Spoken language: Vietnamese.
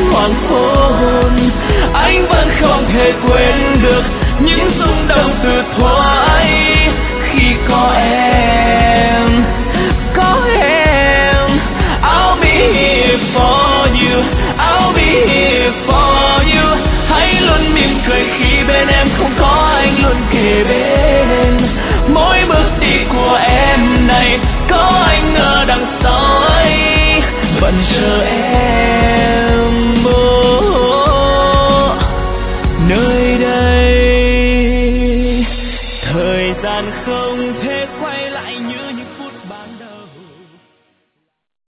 hoàng hôn. Anh vẫn không thể quên được những rung động từ thuở